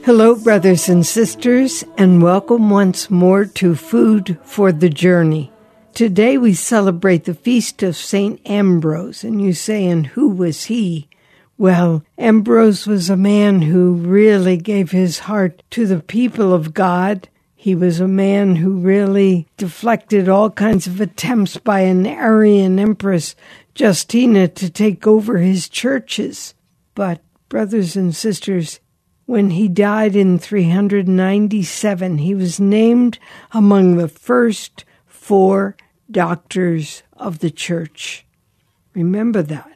Hello, brothers and sisters, and welcome once more to Food for the Journey. Today we celebrate the feast of St. Ambrose, and you say, and who was he? Well, Ambrose was a man who really gave his heart to the people of God. He was a man who really deflected all kinds of attempts by an Arian empress, Justina, to take over his churches. But, brothers and sisters, when he died in 397, he was named among the first 4 doctors of the church. Remember that.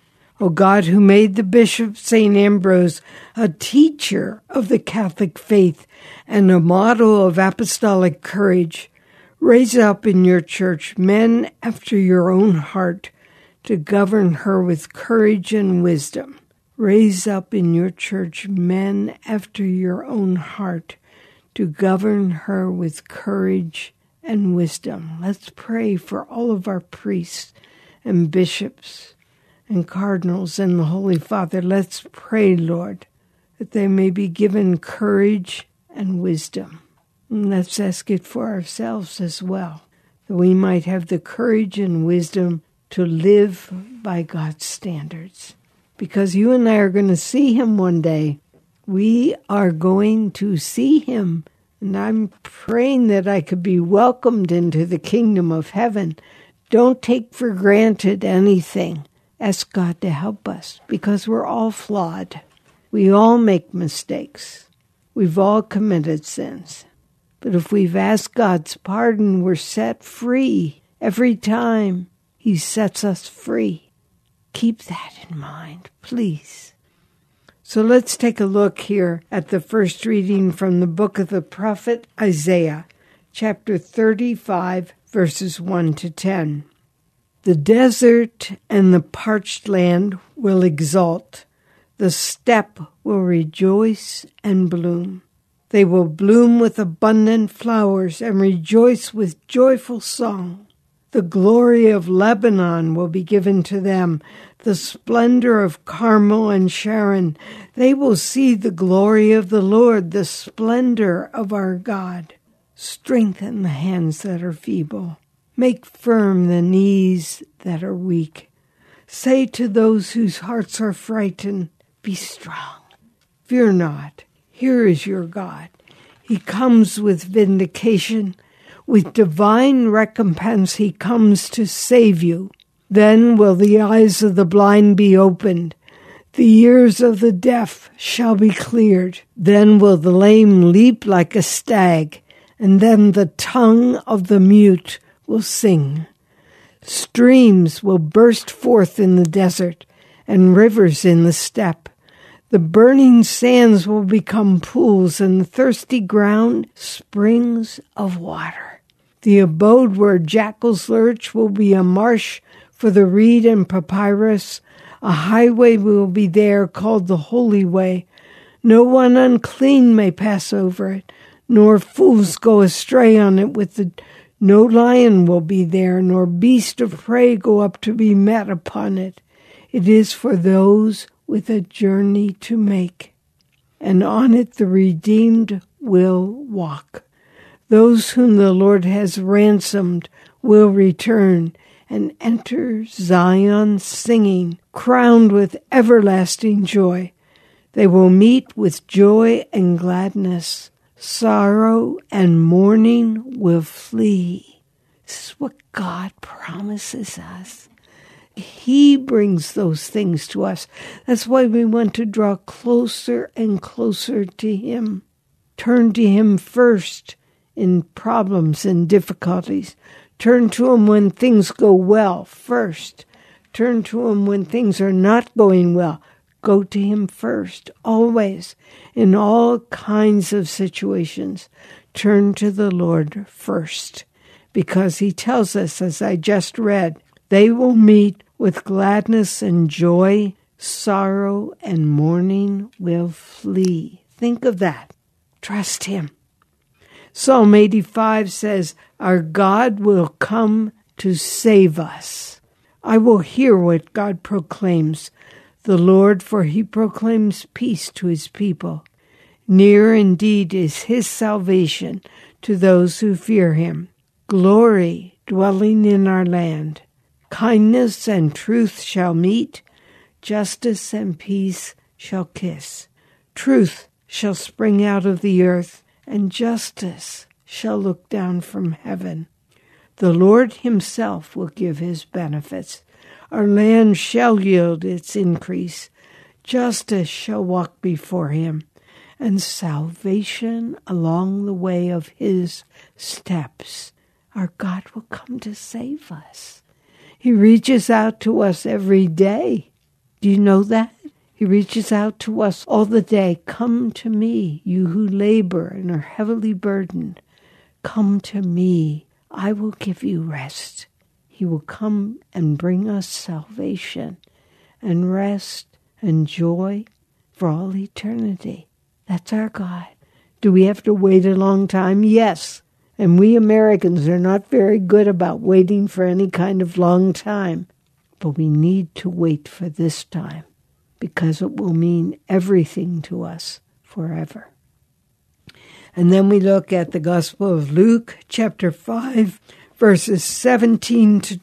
O God, who made the Bishop St. Ambrose a teacher of the Catholic faith and a model of apostolic courage, raise up in your church men after your own heart to govern her with courage and wisdom. Raise up in your church men after your own heart to govern her with courage and wisdom. Let's pray for all of our priests and bishops and cardinals and the Holy Father. Let's pray, Lord, that they may be given courage and wisdom. And let's ask it for ourselves as well, that we might have the courage and wisdom to live by God's standards. Because you and I are going to see him one day. We are going to see him. And I'm praying that I could be welcomed into the kingdom of heaven. Don't take for granted anything. Ask God to help us, because we're all flawed. We all make mistakes. We've all committed sins. But if we've asked God's pardon, we're set free. Every time he sets us free. Keep that in mind, please. So let's take a look here at the first reading from the book of the prophet Isaiah, chapter 35, verses 1 to 10. The desert and the parched land will exult. The steppe will rejoice and bloom. They will bloom with abundant flowers and rejoice with joyful song. The glory of Lebanon will be given to them, the splendor of Carmel and Sharon. They will see the glory of the Lord, the splendor of our God. Strengthen the hands that are feeble. Make firm the knees that are weak. Say to those whose hearts are frightened, be strong. Fear not. Here is your God. He comes with vindication. With divine recompense he comes to save you. Then will the eyes of the blind be opened. The ears of the deaf shall be cleared. Then will the lame leap like a stag, and then the tongue of the mute will sing. Streams will burst forth in the desert, and rivers in the steppe. The burning sands will become pools, and the thirsty ground springs of water. The abode where jackals lurch will be a marsh for the reed and papyrus. A highway will be there called the Holy Way. No one unclean may pass over it, nor fools go astray on it. No lion will be there, nor beast of prey go up to be met upon it. It is for those with a journey to make, and on it the redeemed will walk. Those whom the Lord has ransomed will return and enter Zion singing, crowned with everlasting joy. They will meet with joy and gladness. Sorrow and mourning will flee. This is what God promises us. He brings those things to us. That's why we want to draw closer and closer to him. Turn to him first in problems and difficulties. Turn to him when things go well first. Turn to him when things are not going well. Go to him first, always, in all kinds of situations. Turn to the Lord first, because he tells us, as I just read, they will meet with gladness and joy. Sorrow and mourning will flee. Think of that. Trust him. Psalm 85 says, our God will come to save us. I will hear what God proclaims, the Lord, for he proclaims peace to his people. Near indeed is his salvation to those who fear him. Glory dwelling in our land. Kindness and truth shall meet. Justice and peace shall kiss. Truth shall spring out of the earth, and justice shall look down from heaven. The Lord himself will give his benefits. Our land shall yield its increase. Justice shall walk before him, and salvation along the way of his steps. Our God will come to save us. He reaches out to us every day. Do you know that? He reaches out to us all the day. Come to me, you who labor and are heavily burdened. Come to me. I will give you rest. He will come and bring us salvation and rest and joy for all eternity. That's our God. Do we have to wait a long time? Yes. And we Americans are not very good about waiting for any kind of long time. But we need to wait for this time because it will mean everything to us forever. And then we look at the Gospel of Luke, chapter 5, verses 17 to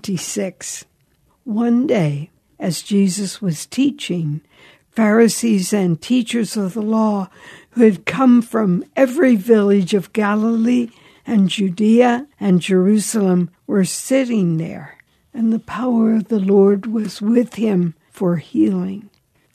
26. One day, as Jesus was teaching, Pharisees and teachers of the law who had come from every village of Galilee and Judea and Jerusalem were sitting there, and the power of the Lord was with him for healing.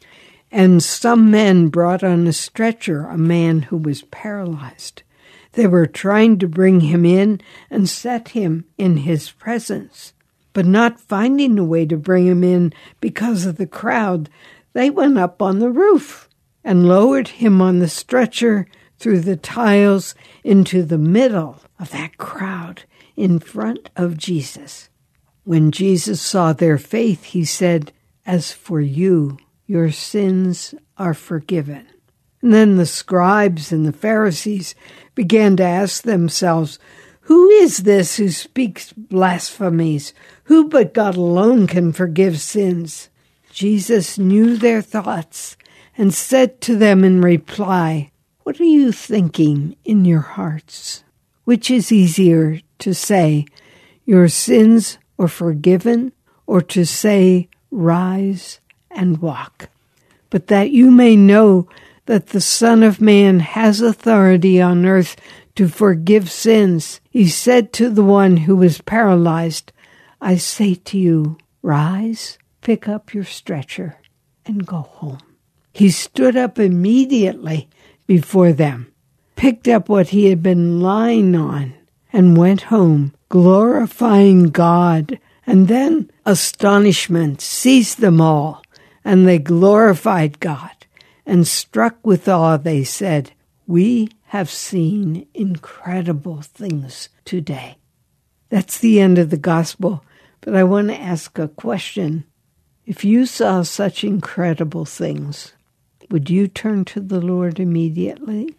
And some men brought on a stretcher a man who was paralyzed. They were trying to bring him in and set him in his presence. But not finding a way to bring him in because of the crowd, they went up on the roof and lowered him on the stretcher through the tiles into the middle of that crowd in front of Jesus. When Jesus saw their faith, he said, "As for you, your sins are forgiven." And then the scribes and the Pharisees began to ask themselves, "Who is this who speaks blasphemies? Who but God alone can forgive sins?" Jesus knew their thoughts and said to them in reply, "What are you thinking in your hearts? Which is easier to say, 'Your sins are forgiven,' or to say, 'Rise and walk'? But that you may know that the Son of Man has authority on earth to forgive sins, he said to the one who was paralyzed, 'I say to you, rise, pick up your stretcher, and go home.' He stood up immediately before them, picked up what he had been lying on, and went home, glorifying God. And then astonishment seized them all, and they glorified God. And struck with awe, they said, 'We have seen incredible things today.'" That's the end of the gospel, but I want to ask a question. If you saw such incredible things, would you turn to the Lord immediately?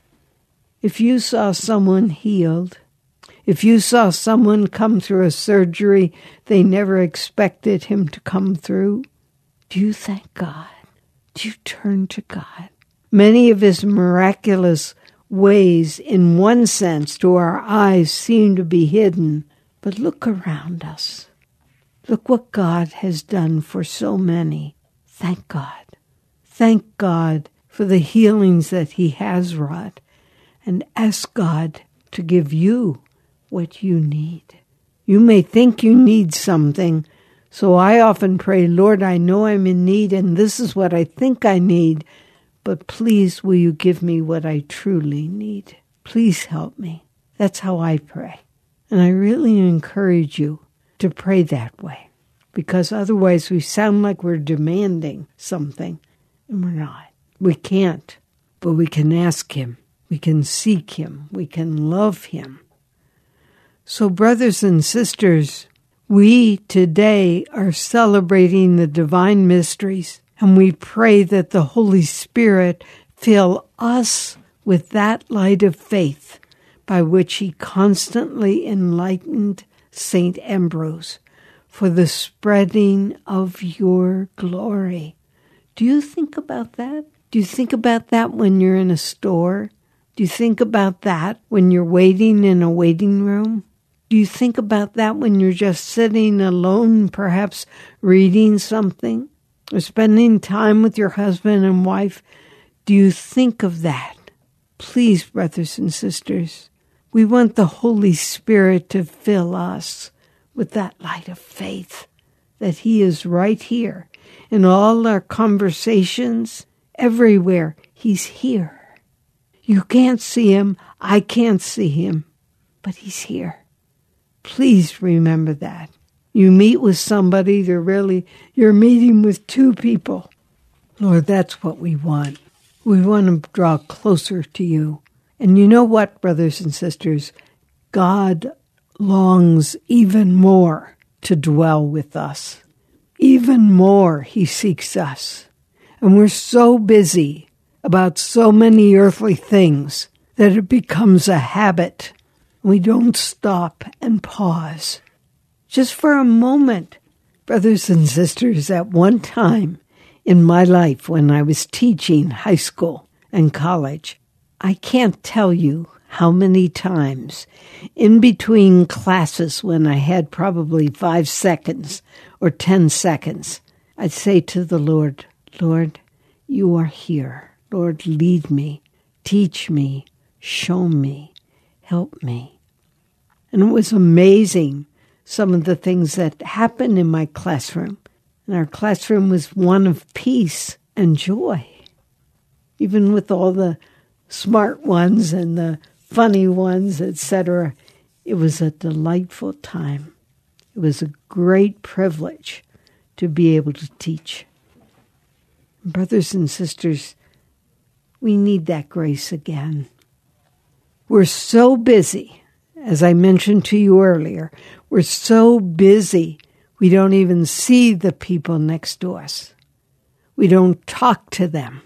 If you saw someone healed, if you saw someone come through a surgery they never expected him to come through, do you thank God? Do you turn to God? Many of his miraculous ways, in one sense, to our eyes seem to be hidden. But look around us. Look what God has done for so many. Thank God. Thank God for the healings that he has wrought. And ask God to give you what you need. You may think you need something, so I often pray, "Lord, I know I'm in need, and this is what I think I need, but please will you give me what I truly need? Please help me." That's how I pray. And I really encourage you to pray that way, because otherwise we sound like we're demanding something, and we're not. We can't, but we can ask him. We can seek him. We can love him. So, brothers and sisters, we today are celebrating the divine mysteries, and we pray that the Holy Spirit fill us with that light of faith by which he constantly enlightened St. Ambrose for the spreading of your glory. Do you think about that? Do you think about that when you're in a store? Do you think about that when you're waiting in a waiting room? Do you think about that when you're just sitting alone, perhaps reading something or spending time with your husband and wife? Do you think of that? Please, brothers and sisters, we want the Holy Spirit to fill us with that light of faith, that He is right here in all our conversations, everywhere. He's here. You can't see Him. I can't see Him, but He's here. Please remember that. You meet with somebody, you're meeting with two people. Lord, that's what we want. We want to draw closer to You. And you know what, brothers and sisters? God longs even more to dwell with us. Even more He seeks us. And we're so busy about so many earthly things that it becomes a habit. We don't stop and pause. Just for a moment, brothers and sisters, at one time in my life when I was teaching high school and college, I can't tell you how many times in between classes when I had probably 5 seconds or 10 seconds, I'd say to the Lord, Lord, You are here. Lord, lead me, teach me, show me, help me. And it was amazing, some of the things that happened in my classroom. And our classroom was one of peace and joy. Even with all the smart ones and the funny ones, etc., it was a delightful time. It was a great privilege to be able to teach. Brothers and sisters, we need that grace again. We're so busy, as I mentioned to you earlier, we're so busy we don't even see the people next to us. We don't talk to them.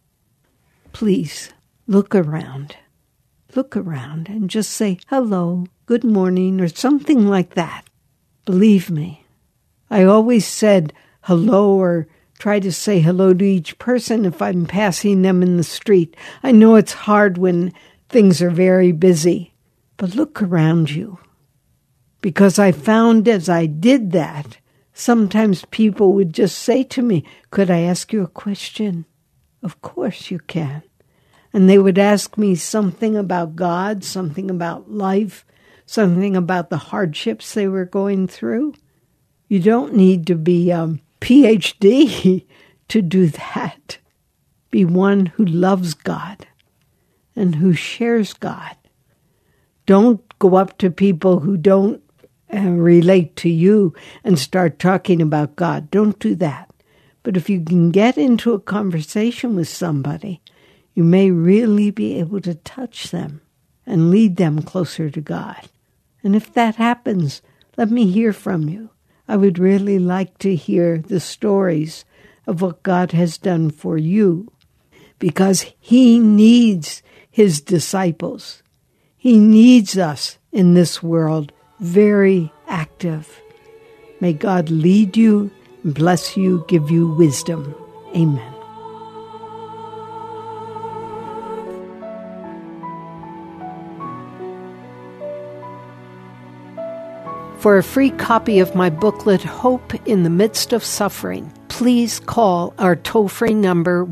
Please, look around. Look around and just say hello, good morning, or something like that. Believe me, I always said hello or try to say hello to each person if I'm passing them in the street. I know it's hard when things are very busy, but look around you. Because I found as I did that, sometimes people would just say to me, could I ask you a question? Of course you can. And they would ask me something about God, something about life, something about the hardships they were going through. You don't need to be a PhD to do that. Be one who loves God and who shares God. Don't go up to people who don't relate to you and start talking about God. Don't do that. But if you can get into a conversation with somebody, you may really be able to touch them and lead them closer to God. And if that happens, let me hear from you. I would really like to hear the stories of what God has done for you, because He needs His disciples. He needs us in this world very active. May God lead you, bless you, give you wisdom. Amen. For a free copy of my booklet, Hope in the Midst of Suffering, please call our toll-free number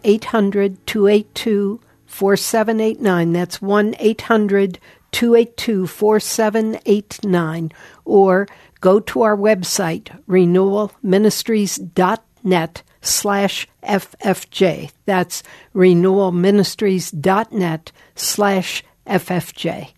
1-800-282-4789. That's 1-800-282-4789. Or go to our website, renewalministries.net/FFJ. That's renewalministries.net/FFJ.